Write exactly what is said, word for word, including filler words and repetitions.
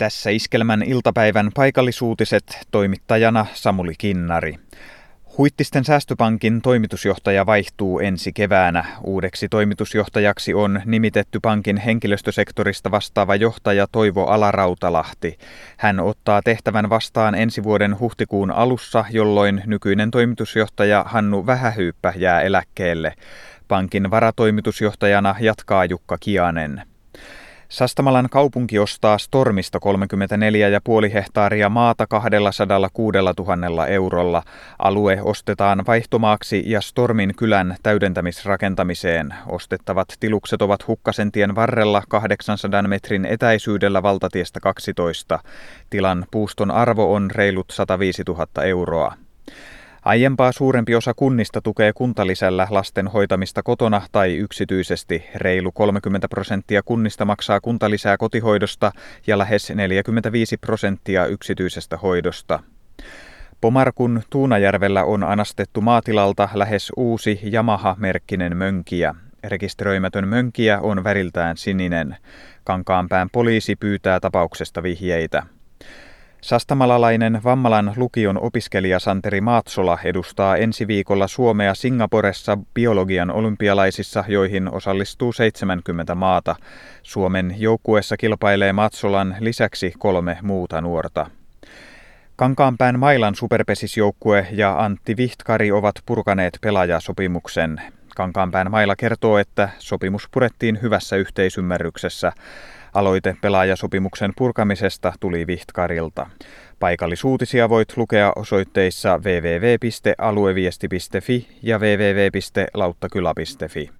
Tässä Iskelmän iltapäivän paikallisuutiset, toimittajana Samuli Kinnari. Huittisten säästöpankin toimitusjohtaja vaihtuu ensi keväänä. Uudeksi toimitusjohtajaksi on nimitetty pankin henkilöstösektorista vastaava johtaja Toivo Alarautalahti. Hän ottaa tehtävän vastaan ensi vuoden huhtikuun alussa, jolloin nykyinen toimitusjohtaja Hannu Vähähyyppä jää eläkkeelle. Pankin varatoimitusjohtajana jatkaa Jukka Kianen. Sastamalan kaupunki ostaa Stormista kolmekymmentäneljä pilkku viisi hehtaaria maata kaksisataakuusituhatta eurolla. Alue ostetaan vaihtomaaksi ja Stormin kylän täydentämisrakentamiseen. Ostettavat tilukset ovat Hukkasentien varrella kahdeksansadan metrin etäisyydellä valtatiestä kaksitoista. Tilan puuston arvo on reilut sataviisituhatta euroa. Aiempaa suurempi osa kunnista tukee kuntalisällä lasten hoitamista kotona tai yksityisesti. Reilu kolmekymmentä prosenttia kunnista maksaa kuntalisää kotihoidosta ja lähes neljäkymmentäviisi prosenttia yksityisestä hoidosta. Pomarkun Tuunajärvellä on anastettu maatilalta lähes uusi Yamaha-merkkinen mönkijä. Rekisteröimätön mönkijä on väriltään sininen. Kankaanpään poliisi pyytää tapauksesta vihjeitä. Sastamalalainen Vammalan lukion opiskelija Santeri Maatsola edustaa ensi viikolla Suomea Singaporessa biologian olympialaisissa, joihin osallistuu seitsemänkymmentä maata. Suomen joukkueessa kilpailee Maatsolan lisäksi kolme muuta nuorta. Kankaanpään Mailan superpesisjoukkue ja Antti Vihtkari ovat purkaneet pelaajasopimuksen. Kankaanpään Maila kertoo, että sopimus purettiin hyvässä yhteisymmärryksessä. Aloite pelaajasopimuksen purkamisesta tuli Vihtkarilta. Paikallisuutisia voit lukea osoitteissa double-u double-u double-u piste alueviesti piste fi ja double-u double-u double-u piste lauttakylä piste fi.